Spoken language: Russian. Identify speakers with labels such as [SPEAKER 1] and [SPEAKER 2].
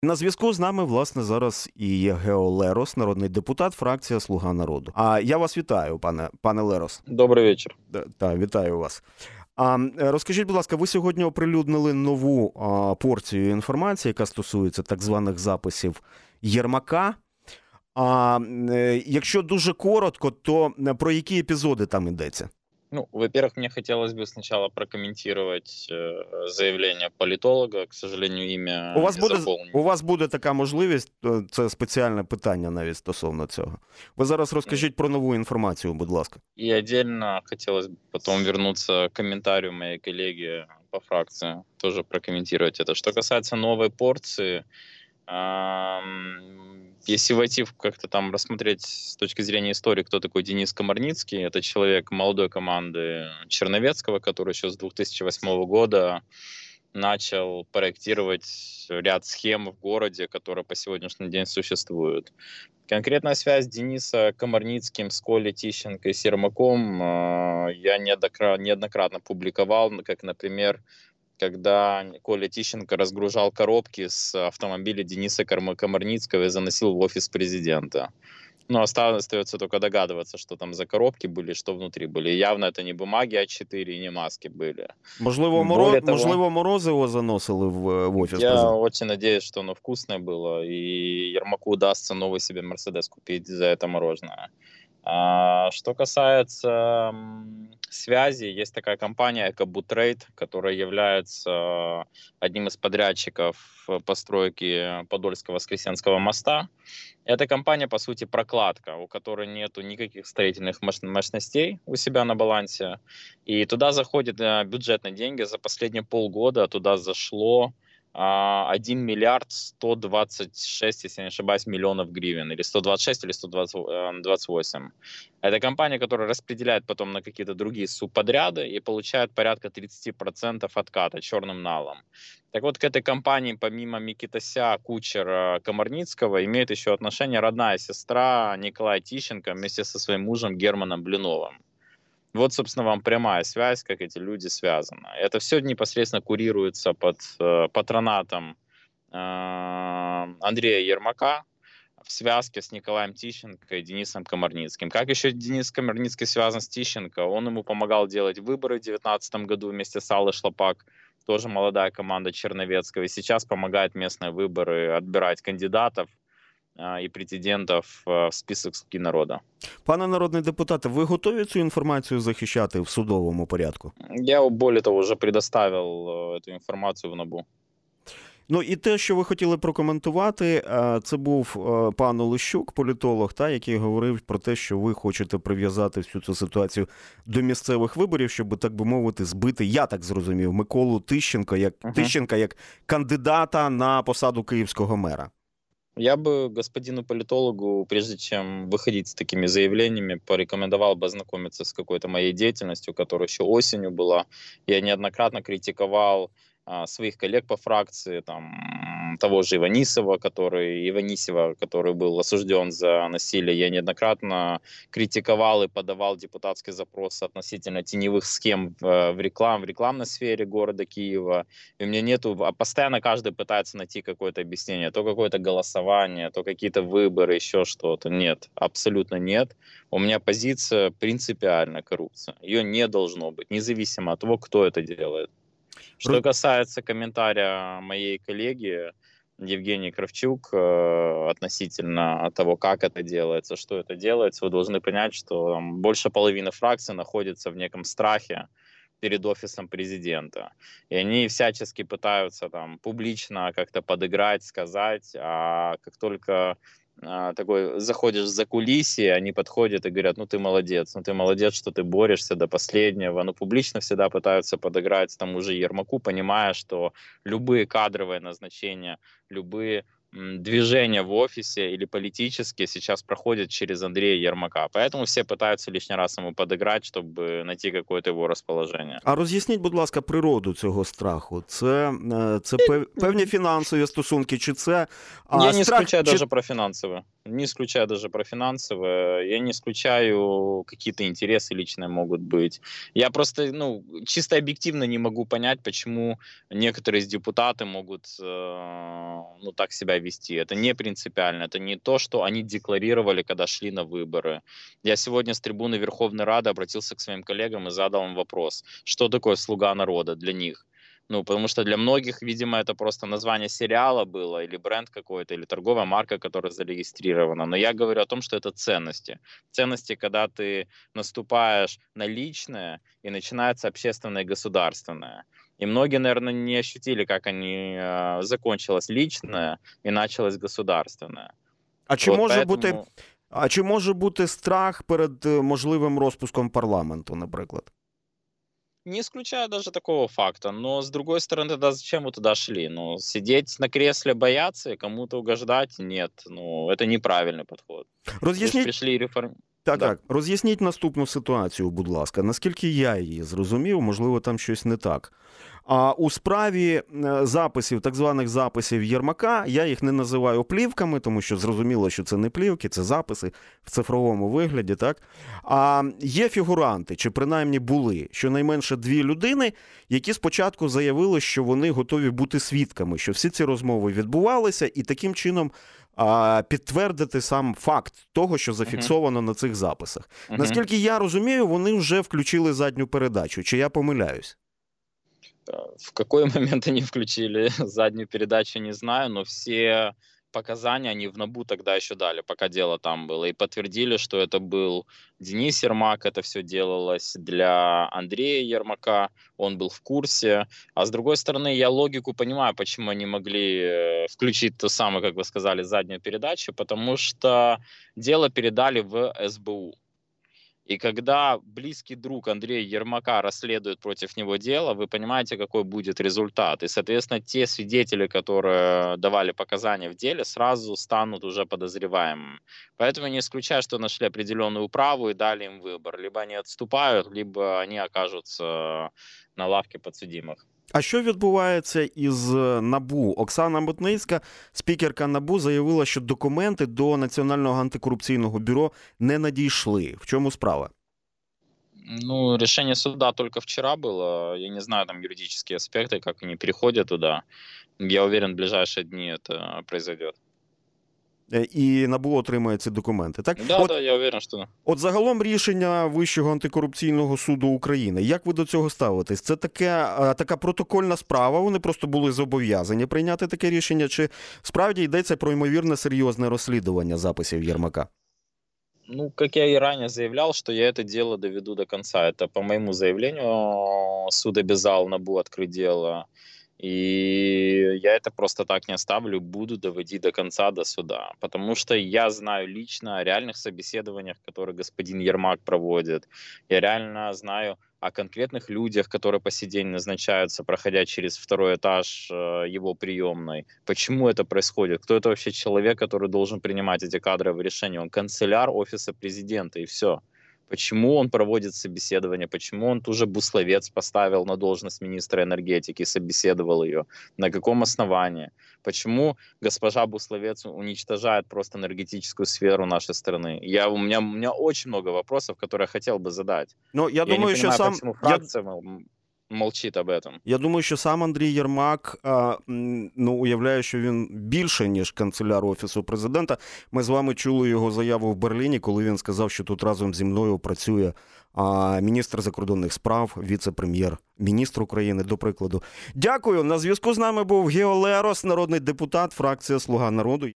[SPEAKER 1] На зв'язку з нами, власне, зараз і є Гео Лерос, народний депутат, фракція «Слуга народу». А я вас вітаю, пане Лерос.
[SPEAKER 2] Добрий вечір.
[SPEAKER 1] Так, вітаю вас. Розкажіть, будь ласка, ви сьогодні оприлюднили нову порцію інформації, яка стосується так званих записів Єрмака. Якщо дуже коротко, то про які епізоди там йдеться?
[SPEAKER 2] Ну, во-первых, мне хотелось бы сначала прокомментировать заявление политолога. К сожалению, имя не заполнено.
[SPEAKER 1] У вас буде така можливість, це спеціальне питання навіть стосовно цього. Ви зараз розкажіть про нову інформацію, будь ласка.
[SPEAKER 2] И отдельно хотелось бы потом вернуться к комментарию моей коллеги по фракции, тоже прокомментировать это. Что касается новой порции, если войти как-то там рассмотреть с точки зрения истории, кто такой Денис Комарницкий, это человек молодой команды Черновецкого, который еще с 2008 года начал проектировать ряд схем в городе, которые по сегодняшний день существуют. Конкретная связь Дениса Комарницким с Колей Тищенко и с Ермаком я неоднократно публиковал, как, например, когда Коля Тищенко разгружал коробки с автомобиля Дениса Комарницкого и заносил в офис президента. Ну, остается только догадываться, что там за коробки были, что внутри были. И явно это не бумаги А4 и не маски были.
[SPEAKER 1] Можливо, морозиво заносили в офис президента.
[SPEAKER 2] Я очень надеюсь, что оно вкусное было, и Ермаку удастся новый себе Мерседес купить за это мороженое. Что касается связи, есть такая компания «Экобутрейд», которая является одним из подрядчиков постройки Подольско-Воскресенского моста. Эта компания, по сути, прокладка, у которой нету никаких строительных мощностей у себя на балансе. И туда заходят бюджетные деньги. За последние полгода туда зашло 1 миллиард 126, если не ошибаюсь, миллионов гривен, или 126, или 128. Это компания, которая распределяет потом на какие-то другие субподряды и получает порядка 30% отката черным налом. Так вот, к этой компании, помимо Микитася, Кучера, Комарницкого, имеет еще отношение родная сестра Николая Тищенко вместе со своим мужем Германом Блиновым. Вот, собственно, вам прямая связь, как эти люди связаны. Это все непосредственно курируется под патронатом Андрея Ермака в связке с Николаем Тищенко и Денисом Комарницким. Как еще Денис Комарницкий связан с Тищенко? Он ему помогал делать выборы в 2019 году вместе с Аллой Шлапак, тоже молодая команда Черновецкого, и сейчас помогает местные выборы отбирать кандидатов і претендентів в список «Слуги народу».
[SPEAKER 1] Пане народний депутате, ви готові цю інформацію захищати в судовому порядку?
[SPEAKER 2] Я, более того, вже предоставив цю інформацію в НАБУ.
[SPEAKER 1] Ну і те, що ви хотіли прокоментувати, це був пан Олещук, політолог, який говорив про те, що ви хочете прив'язати всю цю ситуацію до місцевих виборів, щоб, так би мовити, збити, я так зрозумів, Миколу Тищенка як кандидата на посаду київського мера.
[SPEAKER 2] Я бы господину политологу, прежде чем выходить с такими заявлениями, порекомендовал бы ознакомиться с какой-то моей деятельностью, которая еще осенью была. Я неоднократно критиковал своих коллег по фракции, того же Иванисева, который был осужден за насилие. Я неоднократно критиковал и подавал депутатский запрос относительно теневых схем в рекламной сфере города Киева. И у меня нету, постоянно каждый пытается найти какое-то объяснение. То какое-то голосование, то какие-то выборы, еще что-то. Нет, абсолютно нет. У меня позиция принципиальная коррупция. Ее не должно быть, независимо от того, кто это делает. Что касается комментария моей коллеги Евгении Кравчук относительно того, как это делается, что это делается, вы должны понять, что больше половины фракции находится в неком страхе перед офисом президента. И они всячески пытаются публично как-то подыграть, сказать, а как только заходишь за кулисье, они подходят и говорят: ну ты молодец, что ты борешься до последнего. Но публично всегда пытаются подыграть тому же Ермаку, понимая, что любые кадровые назначения, любые движения в офисе или политические сейчас проходят через Андрея Ермака. Поэтому все пытаются лишний раз ему подыграть, чтобы найти какое-то его расположение.
[SPEAKER 1] А роз'ясніть, будь ласка, природу цього страху. Це певні фінансові стосунки, чи це...
[SPEAKER 2] Я не исключаю даже про финансовые. Не исключаю даже про финансовое. Я не исключаю, какие-то интересы личные могут быть. Я просто, ну, чисто объективно не могу понять, почему некоторые из депутаты могут, ну, так себя вести. Это не принципиально, это не то, что они декларировали, когда шли на выборы. Я сегодня с трибуны Верховной Рады обратился к своим коллегам и задал им вопрос, что такое «Слуга народа» для них. Ну, потому что для многих, видимо, это просто название сериала было, или бренд какой-то, или торговая марка, которая зарегистрирована. Но я говорю о том, что это ценности. Ценности, когда ты наступаешь на личное, и начинается общественное и государственное. И многие, наверное, не ощутили, как они закончилось личное и началось государственное.
[SPEAKER 1] А чи
[SPEAKER 2] Вот
[SPEAKER 1] може бути,
[SPEAKER 2] поэтому
[SPEAKER 1] а чи може бути страх перед можливим розпуском парламенту, наприклад?
[SPEAKER 2] не исключаю даже такого факта. Но, с другой стороны, тогда зачем вы туда шли? Ну, сидеть на кресле, бояться и кому-то угождать? Нет. Ну, это неправильный подход. Вы же
[SPEAKER 1] Роз'ясніть,
[SPEAKER 2] пришли реформ...
[SPEAKER 1] так,
[SPEAKER 2] Да.
[SPEAKER 1] так, роз'ясніть наступну ситуацію, будь ласка. Наскільки я її зрозумів, можливо, там щось не так. А у справі записів, так званих записів Єрмака, я їх не називаю плівками, тому що зрозуміло, що це не плівки, це записи в цифровому вигляді, так? А є фігуранти, чи принаймні були, щонайменше 2 людини, які спочатку заявили, що вони готові бути свідками, що всі ці розмови відбувалися, і таким чином підтвердити сам факт того, що зафіксовано на цих записах.
[SPEAKER 2] Мгм.
[SPEAKER 1] Наскільки я розумію, вони вже включили задню передачу, чи я помиляюсь?
[SPEAKER 2] В какой момент они включили заднюю передачу, не знаю, но все показания они в НАБУ тогда еще дали, пока дело там было, и подтвердили, что это был Денис Ермак, это все делалось для Андрея Ермака, он был в курсе. А с другой стороны, я логику понимаю, почему они могли включить ту самую, как вы сказали, заднюю передачу, потому что дело передали в СБУ. И когда близкий друг Андрея Ермака расследует против него дело, вы понимаете, какой будет результат. И, соответственно, те свидетели, которые давали показания в деле, сразу станут уже подозреваемыми. Поэтому не исключаю, что нашли определенную управу и дали им выбор. Либо они отступают, либо они окажутся на лавке подсудимых.
[SPEAKER 1] А що відбувається із НАБУ? Оксана Мотницька, спікерка НАБУ, заявила, що документи до Національного антикорупційного бюро не надійшли. В чому справа?
[SPEAKER 2] Ну, решение суда только вчера было. Я не знаю там юридические аспекты, как они переходят туда. Я уверен, в ближайшие дни это произойдет.
[SPEAKER 1] І НАБУ отримає ці документи, так?
[SPEAKER 2] Да, да, я уверен, что...
[SPEAKER 1] От загалом рішення Вищого антикорупційного суду України. Як ви до цього ставитесь? Це така протокольна справа, вони просто були зобов'язані прийняти таке рішення, чи справді йдеться про ймовірне серйозне розслідування записів Єрмака?
[SPEAKER 2] Ну, как я и ранее заявлял, что я это дело доведу до конца. Это по моему заявлению суд обязал НАБУ открыть дело. И я это просто так не оставлю, буду доводить до конца, до суда. Потому что я знаю лично о реальных собеседованиях, которые господин Ермак проводит. Я реально знаю о конкретных людях, которые по сей день назначаются, проходя через второй этаж его приемной. Почему это происходит? Кто это вообще человек, который должен принимать эти кадровые решения? Он канцеляр офиса президента, и все. Почему он проводит собеседование, почему он ту же Бусловец поставил на должность министра энергетики, собеседовал ее, на каком основании, почему госпожа Бусловец уничтожает просто энергетическую сферу нашей страны. У меня очень много вопросов, которые я хотел бы задать.
[SPEAKER 1] Ну, я
[SPEAKER 2] Я не
[SPEAKER 1] думаю, що
[SPEAKER 2] понимаю,
[SPEAKER 1] сам
[SPEAKER 2] почему фракция молчит об этом.
[SPEAKER 1] Я думаю, що сам Андрій Єрмак, уявляє, що він більше, ніж канцеляр Офісу Президента. Ми з вами чули його заяву в Берліні, коли він сказав, що тут разом зі мною працює міністр закордонних справ, віце-прем'єр-міністр України, до прикладу. Дякую. На зв'язку з нами був Гео Лерос, народний депутат, фракція «Слуга народу».